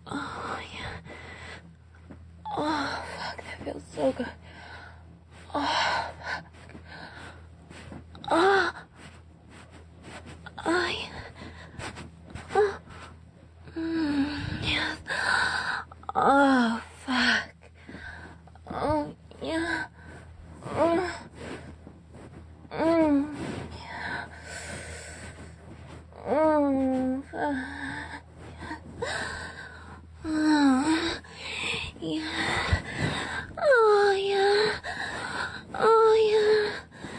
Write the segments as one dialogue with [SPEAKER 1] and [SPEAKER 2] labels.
[SPEAKER 1] Oh, yeah. Oh, fuck, that feels so good. Oh, fuck. Oh. Oh, yeah. Oh. Yes. Oh, fuck. Oh, yeah. Yeah. Fuck. Yeah. Oh, yeah. Oh, yeah.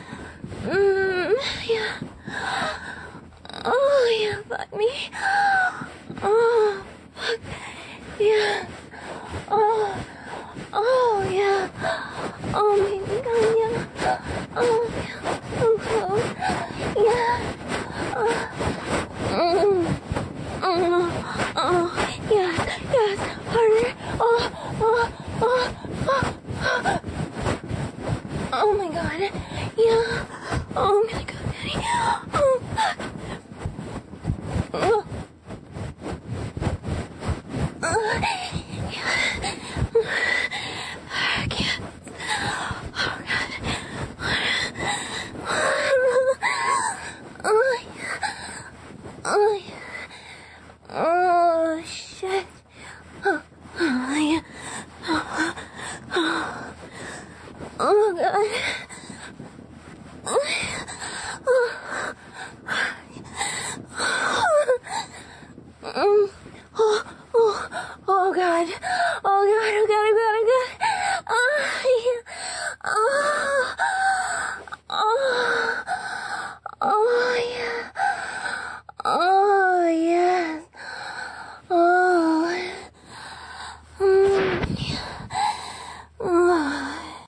[SPEAKER 1] Yeah. Oh, yeah, fuck me. Oh, fuck. Yeah. Oh, oh, yeah. Oh, my God, yeah. Oh, yeah. So close. Yeah. Yes, yes, harder. Oh my God. Yeah. Oh, I'm gonna go, Daddy. Oh, fuck. Yeah. Yes. Oh, God. Oh, yeah. Oh, yeah. Oh, shit. Oh, yeah. Oh, God. Oh, God. Oh, God. Oh, God. Oh, God. Oh, God. Oh, yeah. Oh.